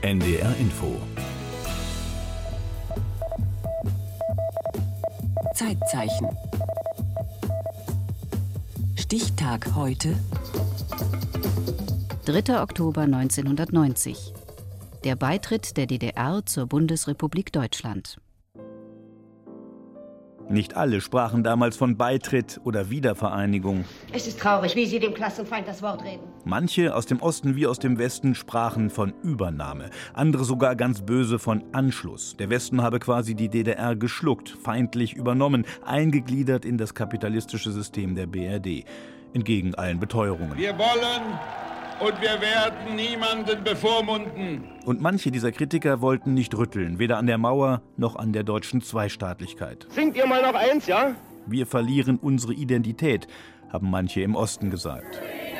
NDR Info. Zeitzeichen. Stichtag heute. 3. Oktober 1990. Der Beitritt der DDR zur Bundesrepublik Deutschland. Nicht alle sprachen damals von Beitritt oder Wiedervereinigung. Es ist traurig, wie Sie dem Klassenfeind das Wort reden. Manche aus dem Osten wie aus dem Westen sprachen von Übernahme. Andere sogar ganz böse von Anschluss. Der Westen habe quasi die DDR geschluckt, feindlich übernommen, eingegliedert in das kapitalistische System der BRD. Entgegen allen Beteuerungen. Wir wollen und wir werden niemanden bevormunden. Und manche dieser Kritiker wollten nicht rütteln, weder an der Mauer noch an der deutschen Zweistaatlichkeit. Singt ihr mal noch eins, ja? Wir verlieren unsere Identität, haben manche im Osten gesagt.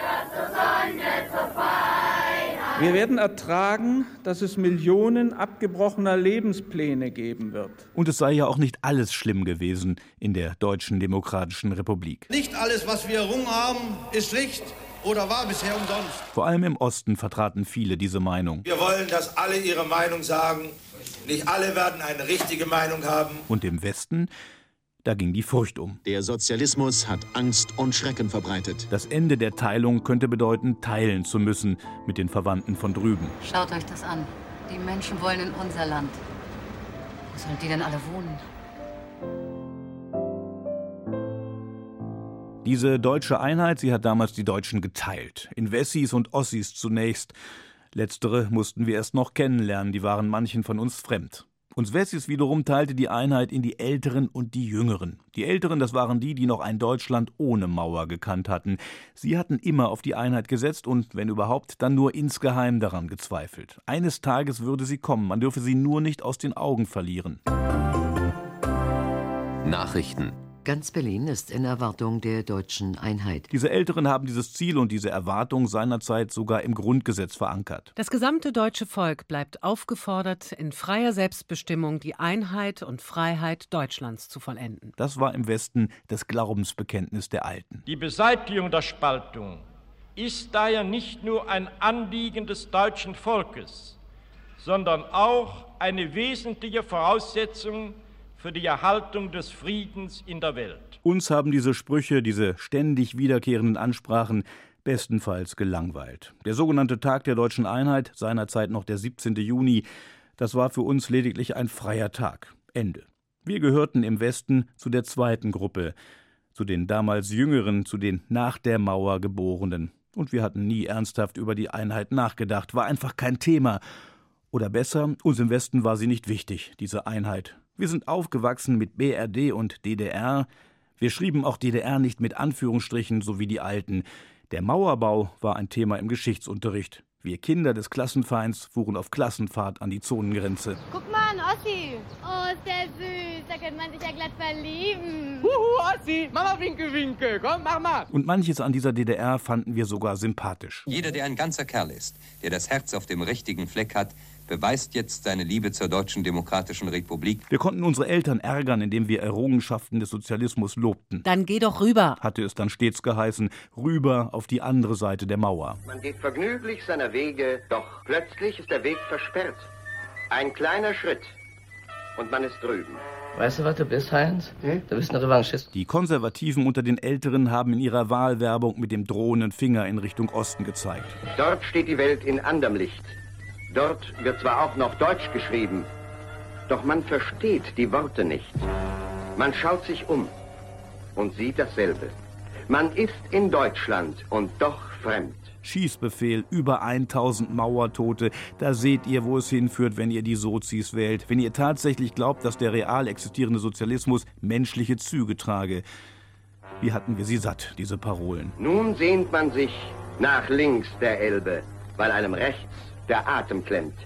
Wir werden ertragen, dass es Millionen abgebrochener Lebenspläne geben wird. Und es sei ja auch nicht alles schlimm gewesen in der Deutschen Demokratischen Republik. Nicht alles, was wir errungen haben, ist schlicht oder war bisher umsonst. Vor allem im Osten vertraten viele diese Meinung. Wir wollen, dass alle ihre Meinung sagen. Nicht alle werden eine richtige Meinung haben. Und im Westen, da ging die Furcht um. Der Sozialismus hat Angst und Schrecken verbreitet. Das Ende der Teilung könnte bedeuten, teilen zu müssen mit den Verwandten von drüben. Schaut euch das an. Die Menschen wollen in unser Land. Wo sollen die denn alle wohnen? Diese deutsche Einheit, sie hat damals die Deutschen geteilt. In Wessis und Ossis zunächst. Letztere mussten wir erst noch kennenlernen, die waren manchen von uns fremd. Uns Wessis wiederum teilte die Einheit in die Älteren und die Jüngeren. Die Älteren, das waren die, die noch ein Deutschland ohne Mauer gekannt hatten. Sie hatten immer auf die Einheit gesetzt und, wenn überhaupt, dann nur insgeheim daran gezweifelt. Eines Tages würde sie kommen, man dürfe sie nur nicht aus den Augen verlieren. Nachrichten. Ganz Berlin ist in Erwartung der deutschen Einheit. Diese Älteren haben dieses Ziel und diese Erwartung seinerzeit sogar im Grundgesetz verankert. Das gesamte deutsche Volk bleibt aufgefordert, in freier Selbstbestimmung die Einheit und Freiheit Deutschlands zu vollenden. Das war im Westen das Glaubensbekenntnis der Alten. Die Beseitigung der Spaltung ist daher nicht nur ein Anliegen des deutschen Volkes, sondern auch eine wesentliche Voraussetzung für die Erhaltung des Friedens in der Welt. Uns haben diese Sprüche, diese ständig wiederkehrenden Ansprachen bestenfalls gelangweilt. Der sogenannte Tag der deutschen Einheit, seinerzeit noch der 17. Juni, das war für uns lediglich ein freier Tag. Ende. Wir gehörten im Westen zu der zweiten Gruppe, zu den damals Jüngeren, zu den nach der Mauer Geborenen. Und wir hatten nie ernsthaft über die Einheit nachgedacht, war einfach kein Thema. Oder besser, uns im Westen war sie nicht wichtig, diese Einheit. Wir sind aufgewachsen mit BRD und DDR. Wir schrieben auch DDR nicht mit Anführungsstrichen, so wie die Alten. Der Mauerbau war ein Thema im Geschichtsunterricht. Wir Kinder des Klassenfeinds fuhren auf Klassenfahrt an die Zonengrenze. Guck mal an, Ossi. Oh, ist der süß. Da könnte man sich ja glatt verlieben. Ossi, Mama winke, winke. Komm, mach mal. Und manches an dieser DDR fanden wir sogar sympathisch. Jeder, der ein ganzer Kerl ist, der das Herz auf dem richtigen Fleck hat, beweist jetzt seine Liebe zur Deutschen Demokratischen Republik. Wir konnten unsere Eltern ärgern, indem wir Errungenschaften des Sozialismus lobten. Dann geh doch rüber, hatte es dann stets geheißen, rüber auf die andere Seite der Mauer. Man geht vergnüglich seiner Wege, doch plötzlich ist der Weg versperrt. Ein kleiner Schritt und man ist drüben. Weißt du, was du bist, Heinz? Du bist ein Revanchist. Die Konservativen unter den Älteren haben in ihrer Wahlwerbung mit dem drohenden Finger in Richtung Osten gezeigt. Dort steht die Welt in anderem Licht. Dort wird zwar auch noch Deutsch geschrieben, doch man versteht die Worte nicht. Man schaut sich um und sieht dasselbe. Man ist in Deutschland und doch fremd. Schießbefehl, über 1000 Mauertote. Da seht ihr, wo es hinführt, wenn ihr die Sozis wählt. Wenn ihr tatsächlich glaubt, dass der real existierende Sozialismus menschliche Züge trage. Wie hatten wir sie satt, diese Parolen? Nun sehnt man sich nach links der Elbe, weil einem rechts der Atem klemmt.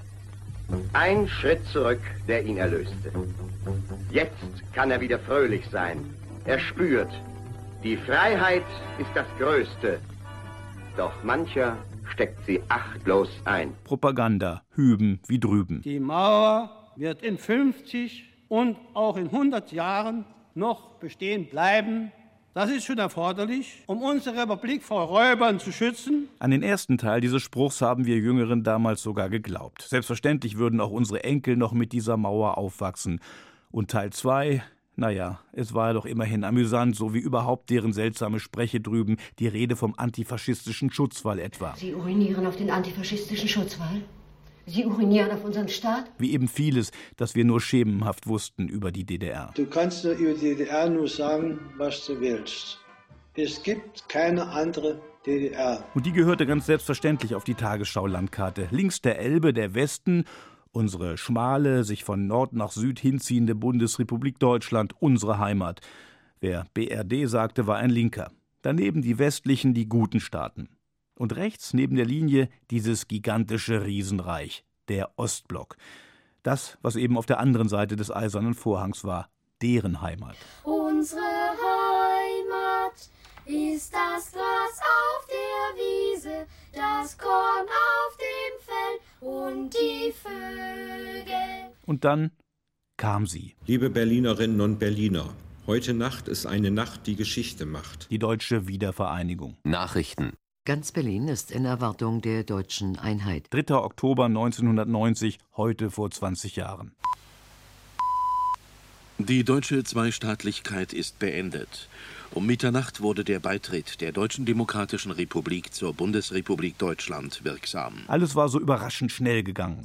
Ein Schritt zurück, der ihn erlöste. Jetzt kann er wieder fröhlich sein. Er spürt, die Freiheit ist das Größte. Doch mancher steckt sie achtlos ein. Propaganda, hüben wie drüben. Die Mauer wird in 50 und auch in 100 Jahren noch bestehen bleiben. Das ist schon erforderlich, um unsere Republik vor Räubern zu schützen. An den ersten Teil dieses Spruchs haben wir Jüngeren damals sogar geglaubt. Selbstverständlich würden auch unsere Enkel noch mit dieser Mauer aufwachsen. Und Teil 2, naja, es war ja doch immerhin amüsant, so wie überhaupt deren seltsame Spreche drüben, die Rede vom antifaschistischen Schutzwall etwa. Sie urinieren auf den antifaschistischen Schutzwall? Sie urinieren auf unseren Staat? Wie eben vieles, das wir nur schemenhaft wussten über die DDR. Du kannst über die DDR nur sagen, was du willst. Es gibt keine andere DDR. Und die gehörte ganz selbstverständlich auf die Tagesschau-Landkarte. Links der Elbe, der Westen, unsere schmale, sich von Nord nach Süd hinziehende Bundesrepublik Deutschland, unsere Heimat. Wer BRD sagte, war ein Linker. Daneben die westlichen, die guten Staaten. Und rechts neben der Linie dieses gigantische Riesenreich, der Ostblock. Das, was eben auf der anderen Seite des Eisernen Vorhangs war, deren Heimat. Unsere Heimat ist das Gras auf der Wiese, das Korn auf dem Feld und die Vögel. Und dann kam sie. Liebe Berlinerinnen und Berliner, heute Nacht ist eine Nacht, die Geschichte macht. Die deutsche Wiedervereinigung. Nachrichten. Ganz Berlin ist in Erwartung der deutschen Einheit. 3. Oktober 1990, heute vor 20 Jahren. Die deutsche Zweistaatlichkeit ist beendet. Um Mitternacht wurde der Beitritt der Deutschen Demokratischen Republik zur Bundesrepublik Deutschland wirksam. Alles war so überraschend schnell gegangen.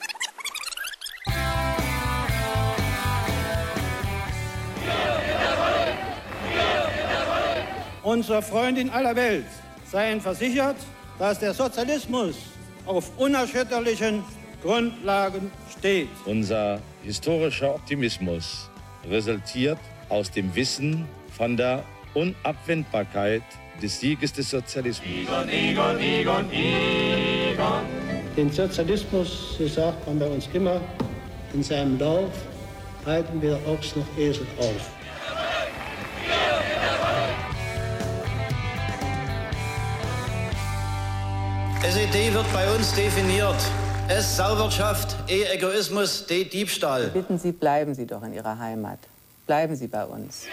Unsere Freunde in aller Welt seien versichert, dass der Sozialismus auf unerschütterlichen Grundlagen steht. Unser historischer Optimismus resultiert aus dem Wissen von der Unabwendbarkeit des Sieges des Sozialismus. Egon. Den Sozialismus, so sagt man bei uns immer, in seinem Lauf halten weder Ochs noch Esel auf. SED wird bei uns definiert. S Sauwirtschaft, E Egoismus, D Diebstahl. Wir bitten Sie, bleiben Sie doch in Ihrer Heimat. Bleiben Sie bei uns.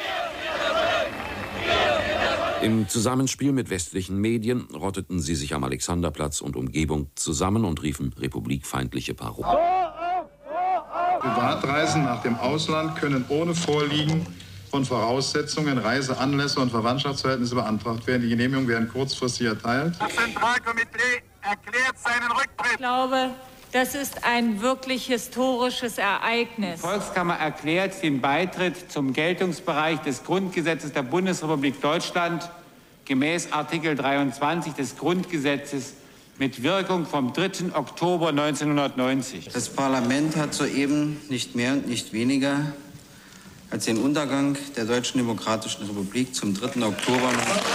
Im Zusammenspiel mit westlichen Medien rotteten sie sich am Alexanderplatz und Umgebung zusammen und riefen republikfeindliche Parolen. Privatreisen nach dem Ausland können ohne Vorliegen von Voraussetzungen, Reiseanlässe und Verwandtschaftsverhältnisse beantragt werden. Die Genehmigungen werden kurzfristig erteilt. Das Zentralkomitee erklärt seinen Rücktritt. Ich glaube, das ist ein wirklich historisches Ereignis. Die Volkskammer erklärt den Beitritt zum Geltungsbereich des Grundgesetzes der Bundesrepublik Deutschland gemäß Artikel 23 des Grundgesetzes mit Wirkung vom 3. Oktober 1990. Das Parlament hat soeben nicht mehr und nicht weniger als den Untergang der Deutschen Demokratischen Republik zum 3. Oktober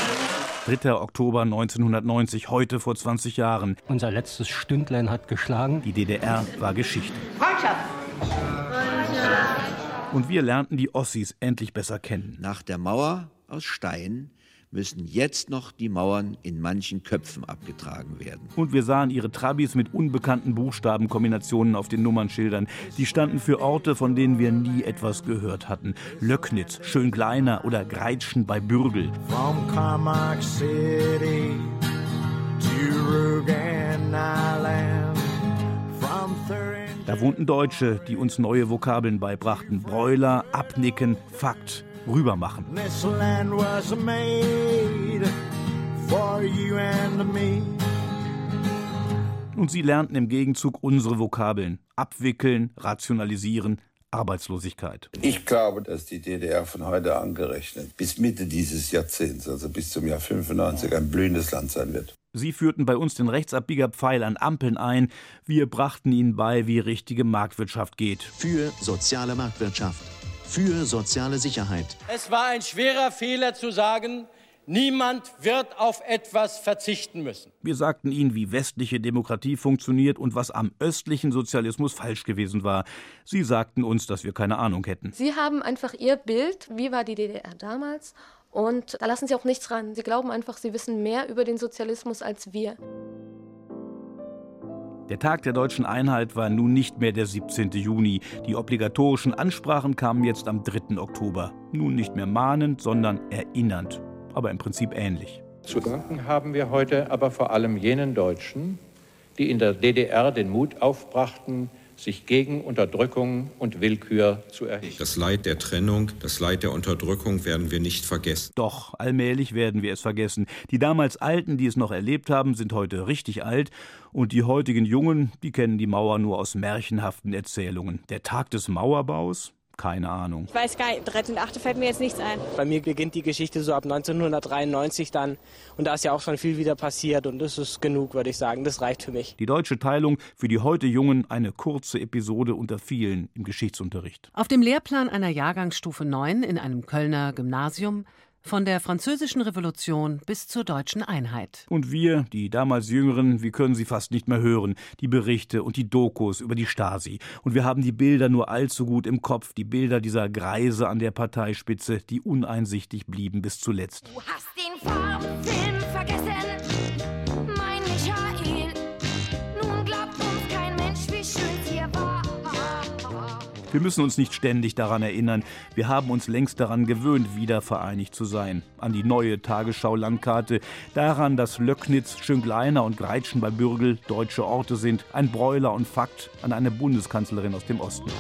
1990, heute vor 20 Jahren. Unser letztes Stündlein hat geschlagen. Die DDR war Geschichte. Freundschaft! Und wir lernten die Ossis endlich besser kennen. Nach der Mauer aus Stein müssen jetzt noch die Mauern in manchen Köpfen abgetragen werden. Und wir sahen ihre Trabis mit unbekannten Buchstabenkombinationen auf den Nummernschildern. Die standen für Orte, von denen wir nie etwas gehört hatten. Löcknitz, Schöngleiner oder Greitschen bei Bürgel. From Carmack City to Rugen Island. Da wohnten Deutsche, die uns neue Vokabeln beibrachten. Broiler, Abnicken, Fakt. Rübermachen. This land was made for you and me. Und sie lernten im Gegenzug unsere Vokabeln. Abwickeln, rationalisieren, Arbeitslosigkeit. Ich glaube, dass die DDR von heute angerechnet bis Mitte dieses Jahrzehnts, also bis zum Jahr 95, ein blühendes Land sein wird. Sie führten bei uns den Rechtsabbiegerpfeil an Ampeln ein. Wir brachten ihnen bei, wie richtige Marktwirtschaft geht. Für soziale Marktwirtschaft. Für soziale Sicherheit. Es war ein schwerer Fehler zu sagen, niemand wird auf etwas verzichten müssen. Wir sagten ihnen, wie westliche Demokratie funktioniert und was am östlichen Sozialismus falsch gewesen war. Sie sagten uns, dass wir keine Ahnung hätten. Sie haben einfach ihr Bild, wie war die DDR damals, und da lassen sie auch nichts ran. Sie glauben einfach, sie wissen mehr über den Sozialismus als wir. Der Tag der deutschen Einheit war nun nicht mehr der 17. Juni. Die obligatorischen Ansprachen kamen jetzt am 3. Oktober. Nun nicht mehr mahnend, sondern erinnernd, aber im Prinzip ähnlich. Zu danken haben wir heute aber vor allem jenen Deutschen, die in der DDR den Mut aufbrachten, sich gegen Unterdrückung und Willkür zu erheben. Das Leid der Trennung, das Leid der Unterdrückung werden wir nicht vergessen. Doch, allmählich werden wir es vergessen. Die damals Alten, die es noch erlebt haben, sind heute richtig alt. Und die heutigen Jungen, die kennen die Mauer nur aus märchenhaften Erzählungen. Der Tag des Mauerbaus? Keine Ahnung. Ich weiß gar nicht, 13.8. fällt mir jetzt nichts ein. Bei mir beginnt die Geschichte so ab 1993 dann. Und da ist ja auch schon viel wieder passiert. Und das ist genug, würde ich sagen. Das reicht für mich. Die deutsche Teilung, für die heute Jungen eine kurze Episode unter vielen im Geschichtsunterricht. Auf dem Lehrplan einer Jahrgangsstufe 9 in einem Kölner Gymnasium von der Französischen Revolution bis zur deutschen Einheit. Und wir, die damals Jüngeren, wir können sie fast nicht mehr hören. Die Berichte und die Dokus über die Stasi. Und wir haben die Bilder nur allzu gut im Kopf. Die Bilder dieser Greise an der Parteispitze, die uneinsichtig blieben bis zuletzt. Du hast den Farbfilm vergessen, mein Michael. Nun glaubt uns kein Mensch, wie schön es hier war. Wir müssen uns nicht ständig daran erinnern. Wir haben uns längst daran gewöhnt, wieder vereinigt zu sein. An die neue Tagesschau-Landkarte, daran, dass Löcknitz, Schöngleiner und Greitschen bei Bürgel deutsche Orte sind, ein Bräuler und Fakt, an eine Bundeskanzlerin aus dem Osten.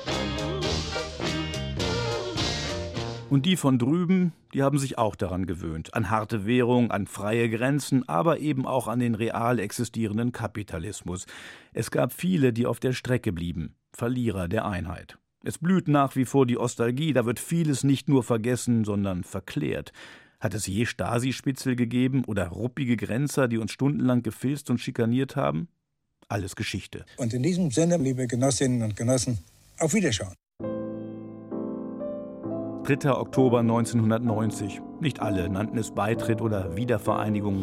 Und die von drüben, die haben sich auch daran gewöhnt. An harte Währung, an freie Grenzen, aber eben auch an den real existierenden Kapitalismus. Es gab viele, die auf der Strecke blieben. Verlierer der Einheit. Es blüht nach wie vor die Ostalgie, da wird vieles nicht nur vergessen, sondern verklärt. Hat es je Stasi-Spitzel gegeben oder ruppige Grenzer, die uns stundenlang gefilzt und schikaniert haben? Alles Geschichte. Und in diesem Sinne, liebe Genossinnen und Genossen, auf Wiederschauen. 3. Oktober 1990. Nicht alle nannten es Beitritt oder Wiedervereinigung.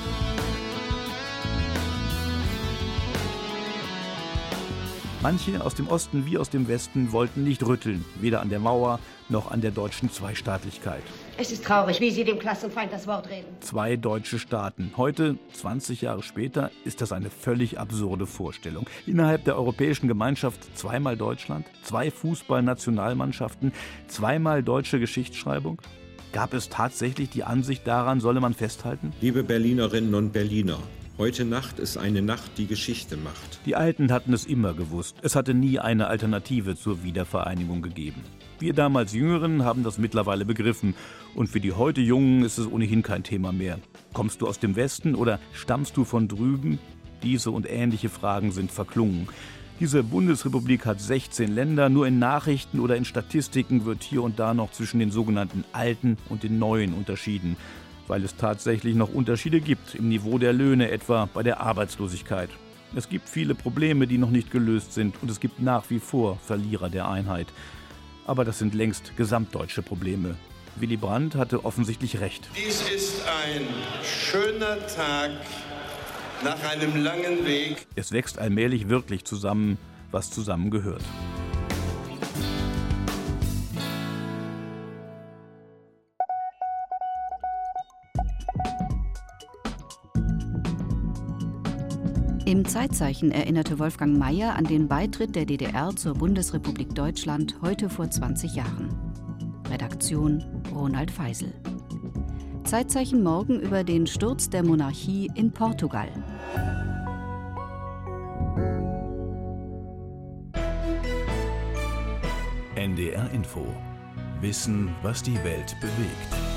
Manche aus dem Osten wie aus dem Westen wollten nicht rütteln, weder an der Mauer noch an der deutschen Zweistaatlichkeit. Es ist traurig, wie Sie dem Klassenfeind das Wort reden. 2 deutsche Staaten. Heute, 20 Jahre später, ist das eine völlig absurde Vorstellung. Innerhalb der Europäischen Gemeinschaft 2-mal Deutschland, 2 Fußballnationalmannschaften, 2-mal deutsche Geschichtsschreibung. Gab es tatsächlich die Ansicht, daran solle man festhalten? Liebe Berlinerinnen und Berliner, heute Nacht ist eine Nacht, die Geschichte macht. Die Alten hatten es immer gewusst. Es hatte nie eine Alternative zur Wiedervereinigung gegeben. Wir damals Jüngeren haben das mittlerweile begriffen. Und für die heute Jungen ist es ohnehin kein Thema mehr. Kommst du aus dem Westen oder stammst du von drüben? Diese und ähnliche Fragen sind verklungen. Diese Bundesrepublik hat 16 Länder. Nur in Nachrichten oder in Statistiken wird hier und da noch zwischen den sogenannten Alten und den Neuen unterschieden. Weil es tatsächlich noch Unterschiede gibt, im Niveau der Löhne etwa, bei der Arbeitslosigkeit. Es gibt viele Probleme, die noch nicht gelöst sind und es gibt nach wie vor Verlierer der Einheit. Aber das sind längst gesamtdeutsche Probleme. Willy Brandt hatte offensichtlich recht. Dies ist ein schöner Tag nach einem langen Weg. Es wächst allmählich wirklich zusammen, was zusammengehört. Im Zeitzeichen erinnerte Wolfgang Mayer an den Beitritt der DDR zur Bundesrepublik Deutschland heute vor 20 Jahren. Redaktion Ronald Feisel. Zeitzeichen morgen über den Sturz der Monarchie in Portugal. NDR Info. Wissen, was die Welt bewegt.